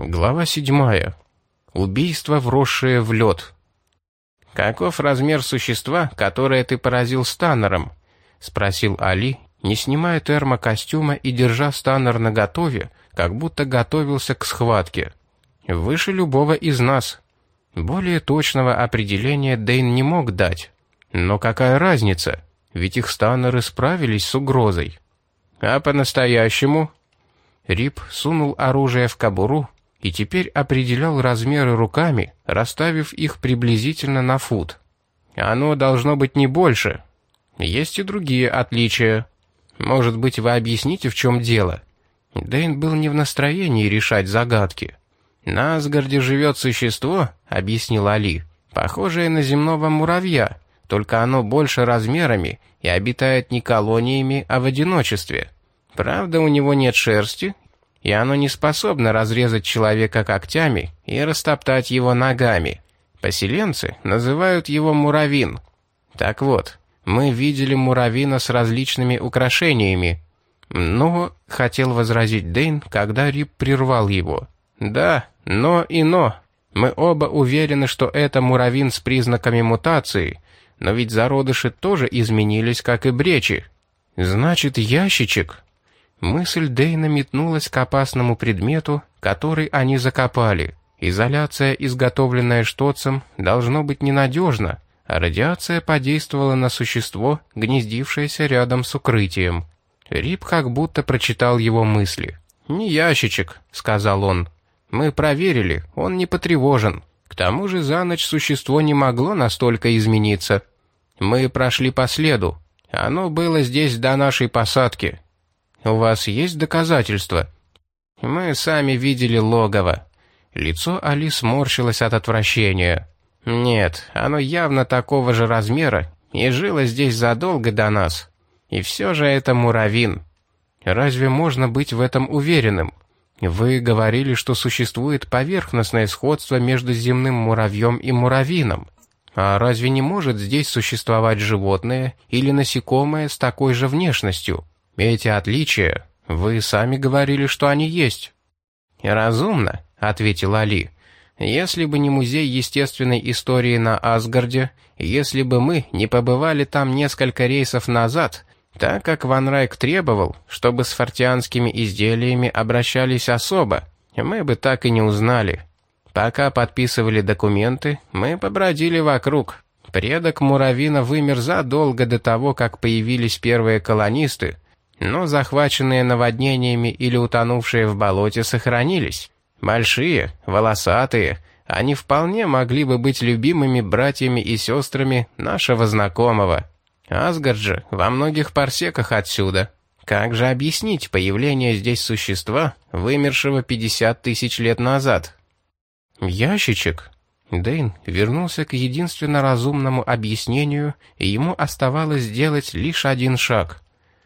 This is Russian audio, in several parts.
Глава 7. Убийство, вросшее в лед. «Каков размер существа, которое ты поразил Станнером?» — спросил Али, не снимая термокостюма и держа Станнер наготове, как будто готовился к схватке. «Выше любого из нас». Более точного определения Дэйн не мог дать. Но какая разница? Ведь их Станнеры справились с угрозой. «А по-настоящему?» Рип сунул оружие в кобуру и теперь определял размеры руками, расставив их приблизительно на фут. «Оно должно быть не больше. Есть и другие отличия. Может быть, вы объясните, в чем дело?» Дэйн был не в настроении решать загадки. «На Асгарде живет существо, — объяснил Али, — похожее на земного муравья, только оно больше размерами и обитает не колониями, а в одиночестве. Правда, у него нет шерсти, и оно не способно разрезать человека когтями и растоптать его ногами. Поселенцы называют его муравин. Так вот, мы видели муравина с различными украшениями». «Но», — хотел возразить Дэйн, когда Рип прервал его. «Да, но. Мы оба уверены, что это муравин с признаками мутации, но ведь зародыши тоже изменились, как и бречи». «Значит, ящичек?» Мысль Дэйна метнулась к опасному предмету, который они закопали. Изоляция, изготовленная Штоцем, должно быть ненадежна, а радиация подействовала на существо, гнездившееся рядом с укрытием. Рип как будто прочитал его мысли. «Не ящичек», — сказал он. «Мы проверили, он не потревожен. К тому же за ночь существо не могло настолько измениться. Мы прошли по следу. Оно было здесь до нашей посадки. У вас есть доказательства?» «Мы сами видели логово». Лицо Али сморщилось от отвращения. «Нет, оно явно такого же размера и жило здесь задолго до нас. И все же это муравин». «Разве можно быть в этом уверенным? Вы говорили, что существует поверхностное сходство между земным муравьем и муравином. А разве не может здесь существовать животное или насекомое с такой же внешностью? Эти отличия, вы сами говорили, что они есть». «Разумно», — ответил Али. «Если бы не музей естественной истории на Асгарде, если бы мы не побывали там несколько рейсов назад, так как Ван Райк требовал, чтобы с фортианскими изделиями обращались особо, мы бы так и не узнали. Пока подписывали документы, мы побродили вокруг. Предок муравина вымер задолго до того, как появились первые колонисты, но захваченные наводнениями или утонувшие в болоте сохранились. Большие, волосатые, они вполне могли бы быть любимыми братьями и сестрами нашего знакомого. Асгард же во многих парсеках отсюда. Как же объяснить появление здесь существа, вымершего 50 тысяч лет назад?» «Ящичек?» Дэйн вернулся к единственно разумному объяснению, и ему оставалось сделать лишь один шаг.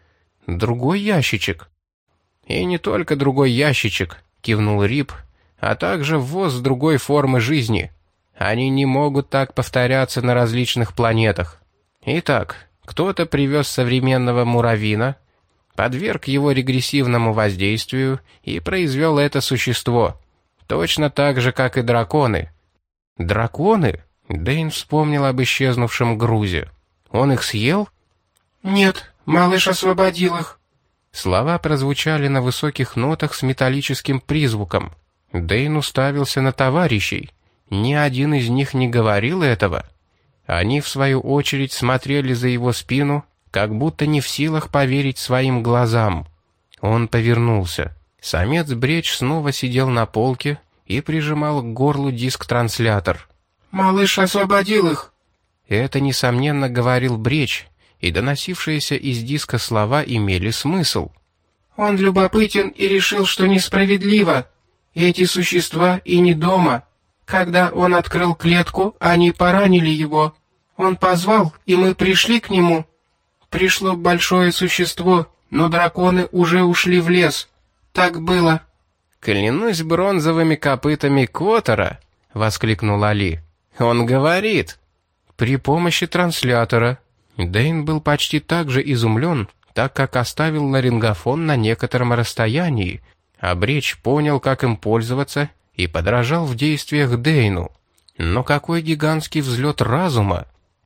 «Другой ящичек?» «И не только другой ящичек», — кивнул Рип, «а также ввоз другой формы жизни. Они не могут так повторяться на различных планетах. Итак, кто-то привез современного муравина, подверг его регрессивному воздействию и произвел это существо. Точно так же, как и драконы». «Драконы?» Дэйн вспомнил об исчезнувшем грузе. «Он их съел?» «Нет, малыш освободил их». Слова прозвучали на высоких нотах с металлическим призвуком. Дэйн уставился на товарищей. Ни один из них не говорил этого. Они, в свою очередь, смотрели за его спину, как будто не в силах поверить своим глазам. Он повернулся. Самец Бреч снова сидел на полке и прижимал к горлу диск-транслятор. «Малыш освободил их». Это, несомненно, говорил Бреч, и доносившиеся из диска слова имели смысл. «Он любопытен и решил, что несправедливо. Эти существа и не дома. Когда он открыл клетку, они поранили его. Он позвал, и мы пришли к нему. Пришло большое существо, но драконы уже ушли в лес. Так было». «Клянусь бронзовыми копытами Котора!» — воскликнул Али. «Он говорит!» «При помощи транслятора». Дэйн был почти так же изумлен, так как оставил ларингофон на некотором расстоянии, а Бреч понял, как им пользоваться, и подражал в действиях Дейну. Но какой гигантский взлет разума!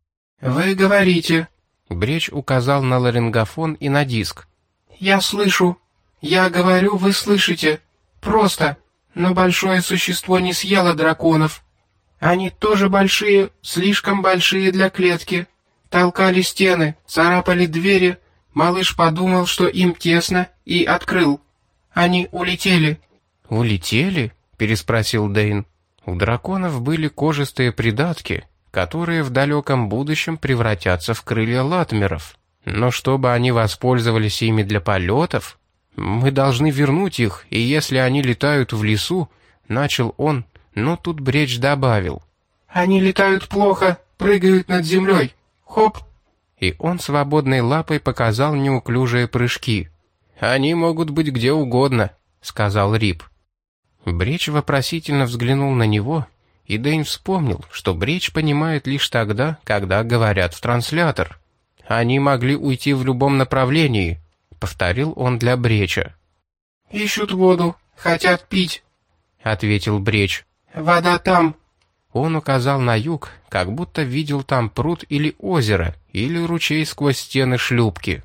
«Вы говорите...» Бречь указал на ларингофон и на диск. «Я слышу. Я говорю, вы слышите. Просто. Но большое существо не съело драконов. Они тоже большие, слишком большие для клетки. Толкали стены, царапали двери. Малыш подумал, что им тесно, и открыл. Они улетели». «Улетели?» — переспросил Дейн. «У драконов были кожистые придатки, которые в далеком будущем превратятся в крылья латмеров. Но чтобы они воспользовались ими для полетов, мы должны вернуть их, и если они летают в лесу», — начал он, но тут Бречь добавил. «Они летают плохо, прыгают над землей. Хоп!» И он свободной лапой показал неуклюжие прыжки. «Они могут быть где угодно», — сказал Рип. Бречь вопросительно взглянул на него, и Дейн вспомнил, что Бречь понимает лишь тогда, когда говорят в транслятор. «Они могли уйти в любом направлении», — повторил он для Бреча. «Ищут воду, хотят пить», — ответил Бречь. «Вода там». Он указал на юг, как будто видел там пруд или озеро, или ручей сквозь стены шлюпки.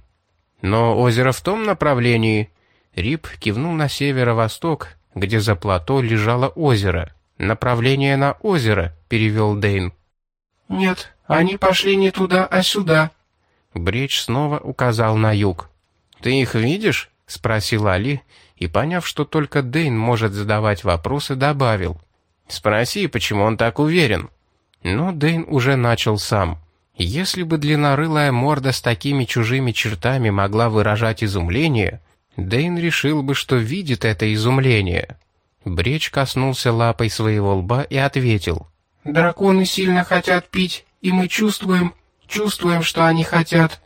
«Но озеро в том направлении», — Рип кивнул на северо-восток, где за плато лежало озеро. «Направление на озеро», — перевел Дейн. «Нет, они пошли не туда, а сюда». Бречь снова указал на юг. «Ты их видишь?» — спросил Али, и, поняв, что только Дейн может задавать вопросы, добавил. «Спроси, почему он так уверен». Но Дейн уже начал сам. Если бы длиннорылая морда с такими чужими чертами могла выражать изумление, Дейн решил бы, что видит это изумление. Бречь коснулся лапой своего лба и ответил. «Драконы сильно хотят пить, и мы чувствуем, что они хотят».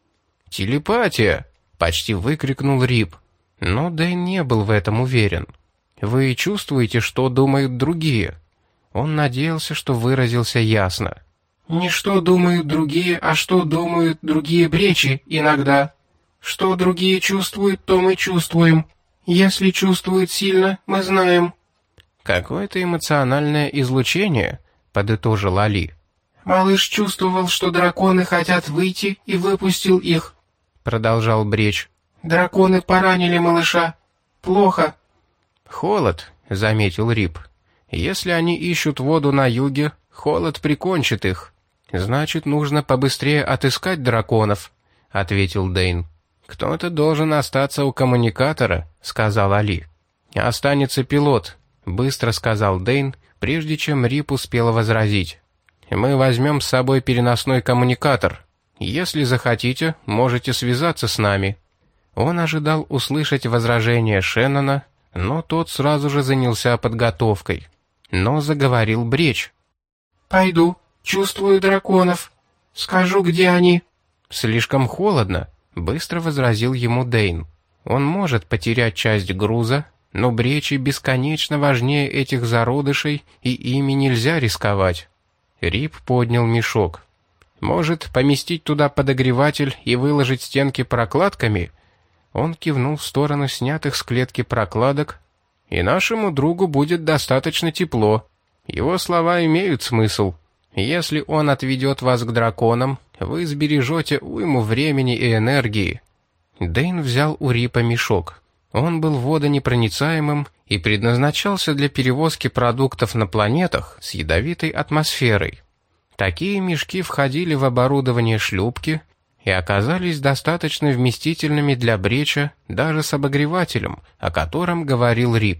«Телепатия!» — почти выкрикнул Рип. Но Дейн не был в этом уверен. «Вы чувствуете, что думают другие?» Он надеялся, что выразился ясно. «Не что думают другие, а что думают другие бречи иногда. Что другие чувствуют, то мы чувствуем. Если чувствуют сильно, мы знаем». «Какое-то эмоциональное излучение», — подытожил Али. «Малыш чувствовал, что драконы хотят выйти, и выпустил их», — продолжал Бречь. «Драконы поранили малыша. Плохо». «Холод», — заметил Рип. «Если они ищут воду на юге, холод прикончит их. Значит, нужно побыстрее отыскать драконов», — ответил Дейн. «Кто-то должен остаться у коммуникатора», — сказал Али. «Останется пилот», — быстро сказал Дейн, прежде чем Рип успел возразить. «Мы возьмем с собой переносной коммуникатор. Если захотите, можете связаться с нами». Он ожидал услышать возражение Шеннона, но тот сразу же занялся подготовкой. Но заговорил Бречь. «Пойду, чувствую драконов. Скажу, где они». «Слишком холодно», — быстро возразил ему Дейн. «Он может потерять часть груза, но Бречи бесконечно важнее этих зародышей, и ими нельзя рисковать». Рип поднял мешок. «Может, поместить туда подогреватель и выложить стенки прокладками?» Он кивнул в сторону снятых с клетки прокладок. «И нашему другу будет достаточно тепло. Его слова имеют смысл. Если он отведет вас к драконам, вы сбережете уйму времени и энергии». Дейн взял у Рипа мешок. Он был водонепроницаемым и предназначался для перевозки продуктов на планетах с ядовитой атмосферой. Такие мешки входили в оборудование шлюпки и оказались достаточно вместительными для Бреча даже с обогревателем, о котором говорил Рип.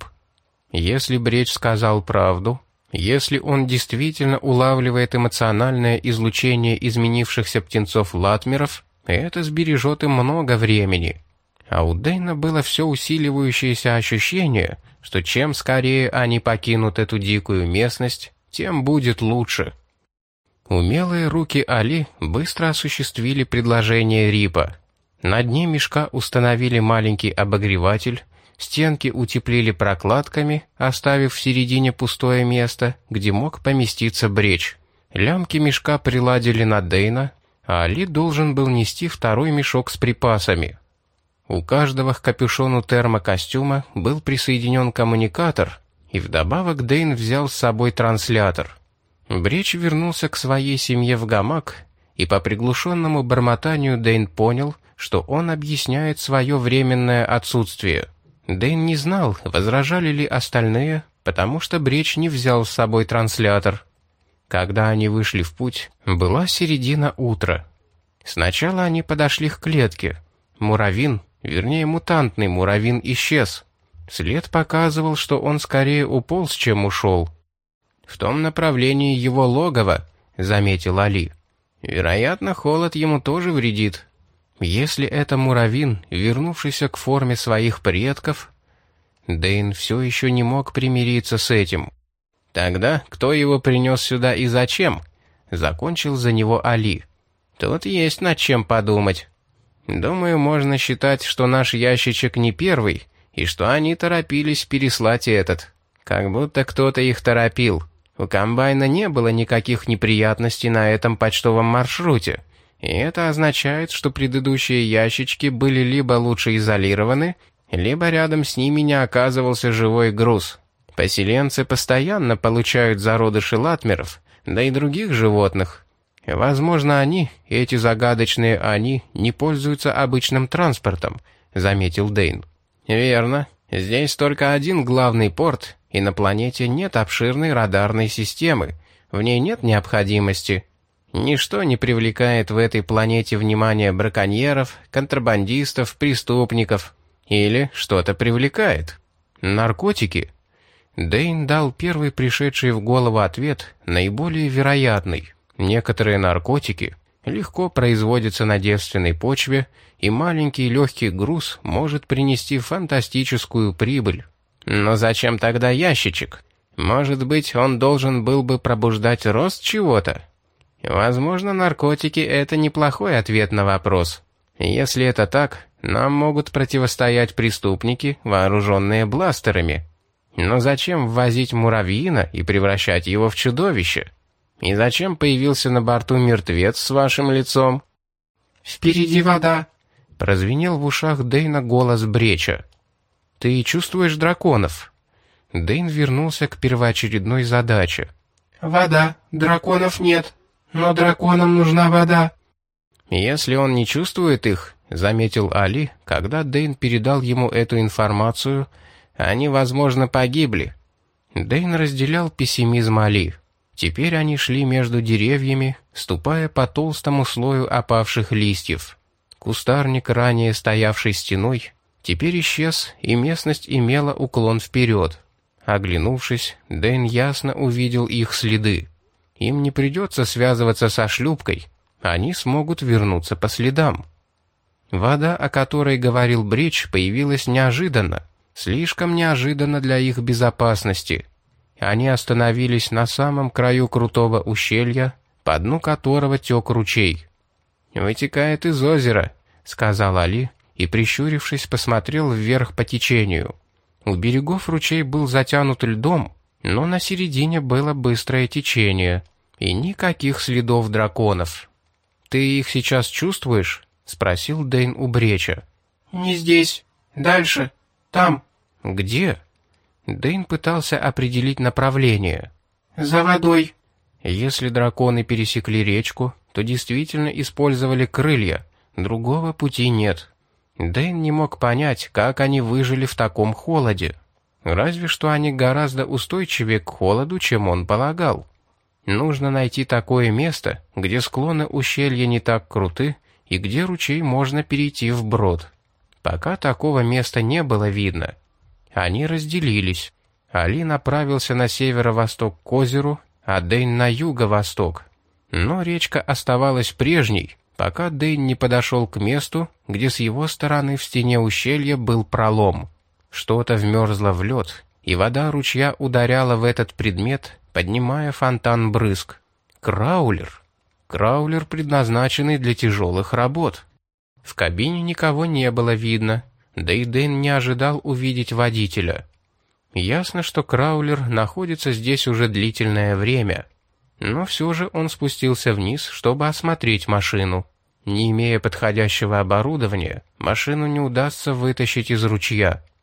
Если Бречь сказал правду, если он действительно улавливает эмоциональное излучение изменившихся птенцов-латмеров, это сбережет им много времени. А у Дейна было все усиливающееся ощущение, что чем скорее они покинут эту дикую местность, тем будет лучше. Умелые руки Али быстро осуществили предложение Рипа. На дне мешка установили маленький обогреватель, стенки утеплили прокладками, оставив в середине пустое место, где мог поместиться Бречь. Лямки мешка приладили на Дейна, а Али должен был нести второй мешок с припасами. У каждого к капюшону термокостюма был присоединен коммуникатор, И вдобавок Дэйн взял с собой транслятор. Бречь вернулся к своей семье в гамак, и по приглушенному бормотанию Дэйн понял, что он объясняет свое временное отсутствие. Дэйн не знал, возражали ли остальные, потому что Бречь не взял с собой транслятор. Когда они вышли в путь, была середина утра. Сначала они подошли к клетке. Муравин, вернее мутантный муравин, исчез. След показывал, что он скорее уполз, чем ушел. «В том направлении его логово», — заметил Али. «Вероятно, холод ему тоже вредит. Если это муравин, вернувшийся к форме своих предков...» Дэйн все еще не мог примириться с этим. «Тогда кто его принес сюда и зачем?» — закончил за него Али. «Тут есть над чем подумать. Думаю, можно считать, что наш ящичек не первый, и что они торопились переслать этот. Как будто кто-то их торопил. У комбайна не было никаких неприятностей на этом почтовом маршруте, и это означает, что предыдущие ящички были либо лучше изолированы, либо рядом с ними не оказывался живой груз. Поселенцы постоянно получают зародыши латмеров, да и других животных. Возможно, эти загадочные они, не пользуются обычным транспортом», — заметил Дэйн. «Верно. Здесь только один главный порт, и на планете нет обширной радарной системы. В ней нет необходимости. Ничто не привлекает в этой планете внимание браконьеров, контрабандистов, преступников. Или что-то привлекает. Наркотики?» Дэйн дал первый пришедший в голову ответ, наиболее вероятный. Некоторые наркотики легко производятся на девственной почве, и маленький легкий груз может принести фантастическую прибыль. Но зачем тогда ящичек? Может быть, он должен был бы пробуждать рост чего-то? Возможно, наркотики — это неплохой ответ на вопрос. Если это так, нам могут противостоять преступники, вооруженные бластерами. Но зачем ввозить муравьина и превращать его в чудовище? И зачем появился на борту мертвец с вашим лицом?» «Впереди вода», — прозвенел в ушах Дэйна голос Бреча. «Ты чувствуешь драконов?» Дэйн вернулся к первоочередной задаче. «Вода. Драконов нет. Но драконам нужна вода». «Если он не чувствует их», — заметил Али, когда Дэйн передал ему эту информацию, — «они, возможно, погибли». Дэйн разделял пессимизм Али. Теперь они шли между деревьями, ступая по толстому слою опавших листьев. Кустарник, ранее стоявший стеной, теперь исчез, и местность имела уклон вперед. Оглянувшись, Дэйн ясно увидел их следы. Им не придется связываться со шлюпкой, они смогут вернуться по следам. Вода, о которой говорил Брич, появилась неожиданно, слишком неожиданно для их безопасности. Они остановились на самом краю крутого ущелья, по дну которого тек ручей. «Вытекает из озера», — сказал Али, и, прищурившись, посмотрел вверх по течению. У берегов ручей был затянут льдом, но на середине было быстрое течение, и никаких следов драконов. «Ты их сейчас чувствуешь?» — спросил Дэйн у Бреча. «Не здесь. Дальше. Там». «Где?» Дэйн пытался определить направление. «За водой». Если драконы пересекли речку, то действительно использовали крылья, другого пути нет. Дэйн не мог понять, как они выжили в таком холоде. Разве что они гораздо устойчивее к холоду, чем он полагал. Нужно найти такое место, где склоны ущелья не так круты и где ручей можно перейти вброд. Пока такого места не было видно. Они разделились. Али направился на северо-восток к озеру, а Дэйн на юго-восток. Но речка оставалась прежней, пока Дэйн не подошел к месту, где с его стороны в стене ущелья был пролом. Что-то вмерзло в лед, и вода ручья ударяла в этот предмет, поднимая фонтан брызг. Краулер. Краулер, предназначенный для тяжелых работ. В кабине никого не было видно, да и Дэйн не ожидал увидеть водителя. Ясно, что краулер находится здесь уже длительное время. Но все же он спустился вниз, чтобы осмотреть машину. Не имея подходящего оборудования, машину не удастся вытащить из ручья.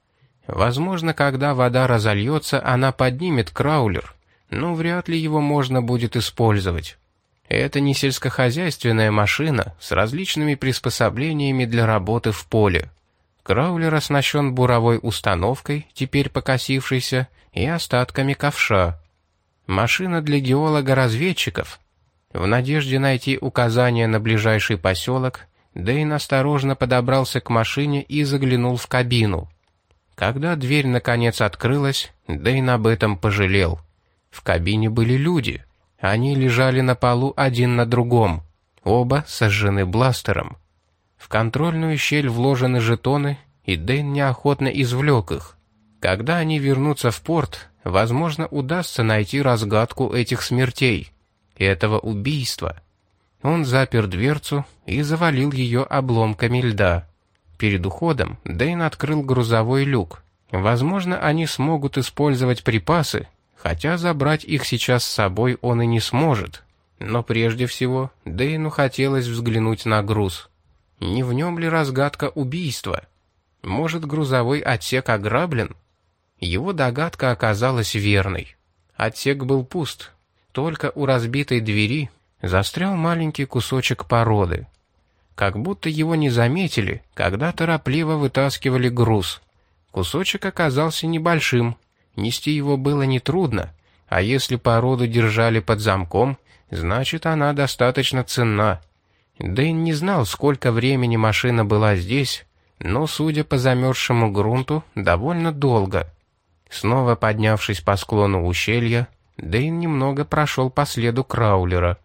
Возможно, когда вода разольется, она поднимет краулер, но вряд ли его можно будет использовать. Это не сельскохозяйственная машина с различными приспособлениями для работы в поле. Краулер оснащен буровой установкой, теперь покосившейся, и остатками ковша. Машина для геолога-разведчиков. В надежде найти указания на ближайший поселок, Дэйн осторожно подобрался к машине и заглянул в кабину. Когда дверь наконец открылась, Дэйн об этом пожалел. В кабине были люди. Они лежали на полу один на другом. Оба сожжены бластером. В контрольную щель вложены жетоны, и Дэйн неохотно извлек их. Когда они вернутся в порт, возможно, удастся найти разгадку этих смертей, этого убийства. Он запер дверцу и завалил ее обломками льда. Перед уходом Дэйн открыл грузовой люк. Возможно, они смогут использовать припасы, хотя забрать их сейчас с собой он и не сможет. Но прежде всего Дэйну хотелось взглянуть на груз. Не в нем ли разгадка убийства? Может, грузовой отсек ограблен? Его догадка оказалась верной. Отсек был пуст. Только у разбитой двери застрял маленький кусочек породы. Как будто его не заметили, когда торопливо вытаскивали груз. Кусочек оказался небольшим. Нести его было нетрудно, а если породу держали под замком, значит, она достаточно ценна. Дэйн не знал, сколько времени машина была здесь, но, судя по замерзшему грунту, довольно долго. Снова поднявшись по склону ущелья, Дэйн немного прошел по следу краулера.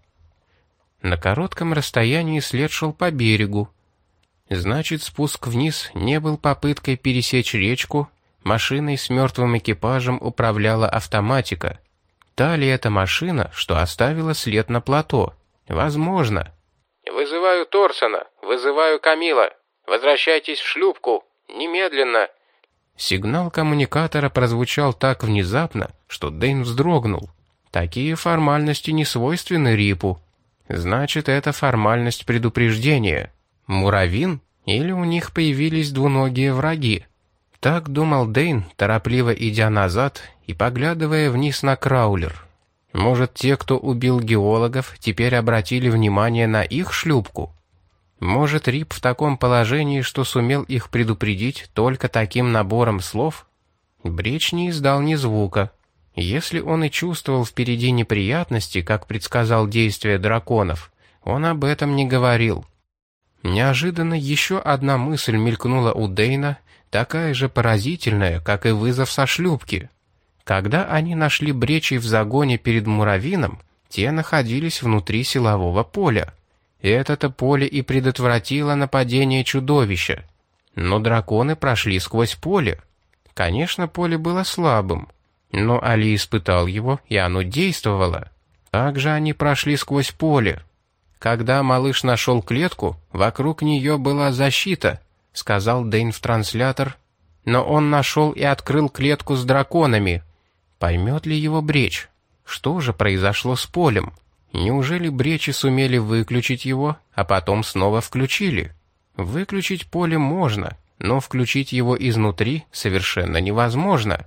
На коротком расстоянии след шел по берегу. Значит, спуск вниз не был попыткой пересечь речку, машиной с мертвым экипажем управляла автоматика. Та ли эта машина, что оставила след на плато? Возможно. «Вызываю Торсона, вызываю Камила. Возвращайтесь в шлюпку, немедленно!» Сигнал коммуникатора прозвучал так внезапно, что Дэйн вздрогнул. Такие формальности не свойственны Рипу. Значит, это формальность предупреждения. Муравин? Или у них появились двуногие враги? Так думал Дэйн, торопливо идя назад и поглядывая вниз на краулер. Может, те, кто убил геологов, теперь обратили внимание на их шлюпку? Может, Рип в таком положении, что сумел их предупредить только таким набором слов? Бреч не издал ни звука. Если он и чувствовал впереди неприятности, как предсказал действие драконов, он об этом не говорил. Неожиданно еще одна мысль мелькнула у Дэйна, такая же поразительная, как и вызов со шлюпки. Когда они нашли бречей в загоне перед Муравином, те находились внутри силового поля. Это-то поле и предотвратило нападение чудовища. Но драконы прошли сквозь поле. Конечно, поле было слабым, но Али испытал его, и оно действовало. Также они прошли сквозь поле. Когда малыш нашел клетку, вокруг нее была защита, сказал Дэйн в транслятор, но он нашел и открыл клетку с драконами. Поймет ли его Бреч? Что же произошло с полем? Неужели Бречи сумели выключить его, а потом снова включили? Выключить поле можно, но включить его изнутри совершенно невозможно.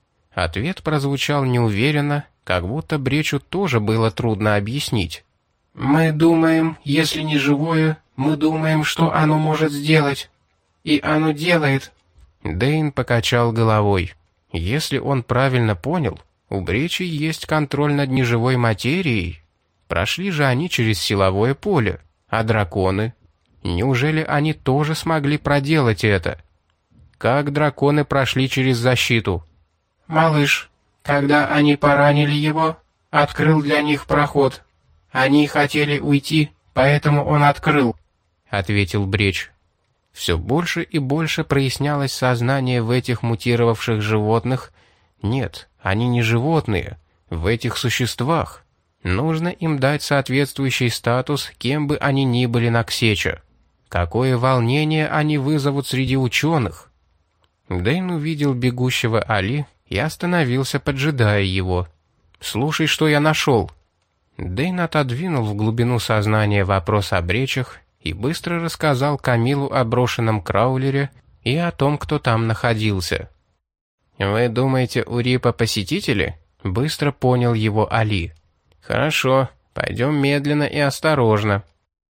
Ответ прозвучал неуверенно, как будто Бречу тоже было трудно объяснить. «Мы думаем, если не живое, мы думаем, что оно может сделать. И оно делает». Дэйн покачал головой. Если он правильно понял, у Бречи есть контроль над неживой материей. Прошли же они через силовое поле, а драконы? Неужели они тоже смогли проделать это? Как драконы прошли через защиту? «Малыш, когда они поранили его, открыл для них проход. Они хотели уйти, поэтому он открыл», — ответил Бреч. Все больше и больше прояснялось сознание в этих мутировавших животных. Нет, они не животные, в этих существах. Нужно им дать соответствующий статус, кем бы они ни были на Ксеча. Какое волнение они вызовут среди ученых. Дэйн увидел бегущего Али и остановился, поджидая его. «Слушай, что я нашел». Дэйн отодвинул в глубину сознания вопрос о Бречах и быстро рассказал Камилу о брошенном краулере и о том, кто там находился. «Вы думаете, у Рипа посетители?» — быстро понял его Али. «Хорошо, пойдем медленно и осторожно».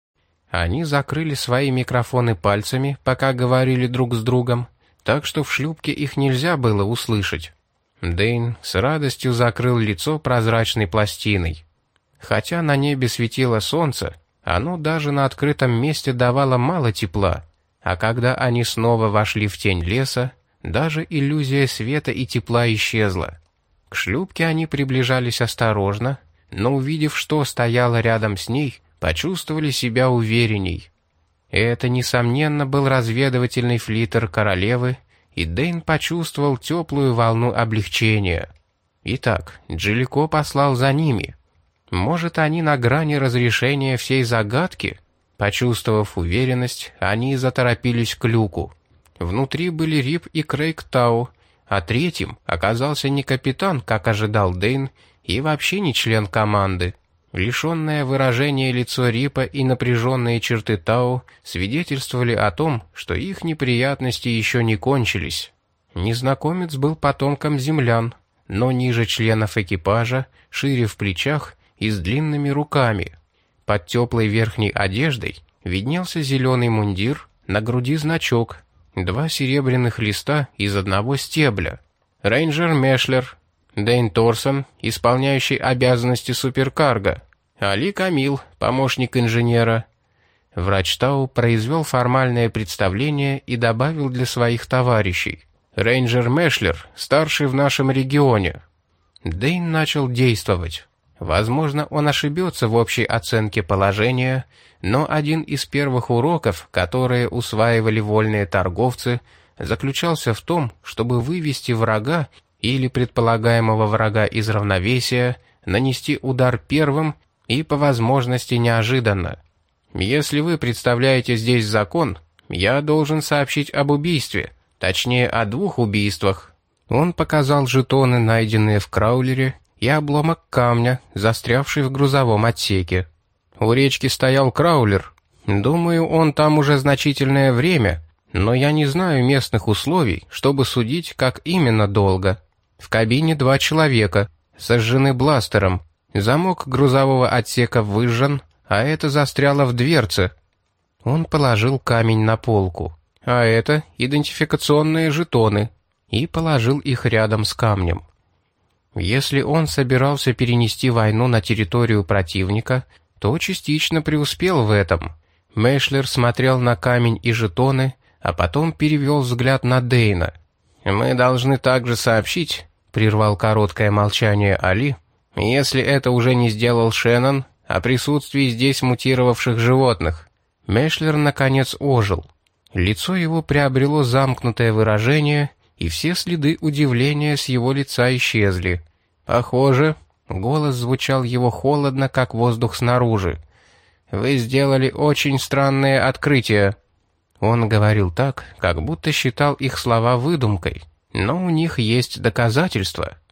Они закрыли свои микрофоны пальцами, пока говорили друг с другом, так что в шлюпке их нельзя было услышать. Дэйн с радостью закрыл лицо прозрачной пластиной. Хотя на небе светило солнце, оно даже на открытом месте давало мало тепла, а когда они снова вошли в тень леса, даже иллюзия света и тепла исчезла. К шлюпке они приближались осторожно, но, увидев, что стояло рядом с ней, почувствовали себя уверенней. Это, несомненно, был разведывательный флиттер королевы, и Дэйн почувствовал теплую волну облегчения. Итак, Джиллико послал за ними. Может, они на грани разрешения всей загадки? Почувствовав уверенность, они заторопились к люку. Внутри были Рип и Крейг Тау, а третьим оказался не капитан, как ожидал Дэйн, и вообще не член команды. Лишенное выражения лицо Рипа и напряженные черты Тау свидетельствовали о том, что их неприятности еще не кончились. Незнакомец был потомком землян, но ниже членов экипажа, шире в плечах и с длинными руками. Под теплой верхней одеждой виднелся зеленый мундир, на груди значок, 2 серебряных листа из одного стебля. Рейнджер Мешлер, Дэйн Торсон, исполняющий обязанности суперкарго, Али Камил, помощник инженера. Врач Тау произвел формальное представление и добавил для своих товарищей: «Рейнджер Мешлер, старший в нашем регионе». Дэйн начал действовать. Возможно, он ошибется в общей оценке положения, но один из первых уроков, которые усваивали вольные торговцы, заключался в том, чтобы вывести врага или предполагаемого врага из равновесия, нанести удар первым и, по возможности, неожиданно. Если вы представляете здесь закон, я должен сообщить об убийстве, точнее, о 2 убийствах. Он показал жетоны, найденные в краулере, и обломок камня, застрявший в грузовом отсеке. У речки стоял краулер. Думаю, он там уже значительное время, но я не знаю местных условий, чтобы судить, как именно долго. В кабине 2 человека, сожжены бластером. Замок грузового отсека выжжен, а это застряло в дверце. Он положил камень на полку. А это идентификационные жетоны. И положил их рядом с камнем. Если он собирался перенести войну на территорию противника, то частично преуспел в этом. Мешлер смотрел на камень и жетоны, а потом перевел взгляд на Дэйна. «Мы должны также сообщить», — прервал короткое молчание Али, «если это уже не сделал Шеннон, о присутствии здесь мутировавших животных». Мешлер наконец ожил. Лицо его приобрело замкнутое выражение, и все следы удивления с его лица исчезли. «Похоже», — голос звучал его холодно, как воздух снаружи, «вы сделали очень странное открытие». Он говорил так, как будто считал их слова выдумкой, но у них есть доказательства.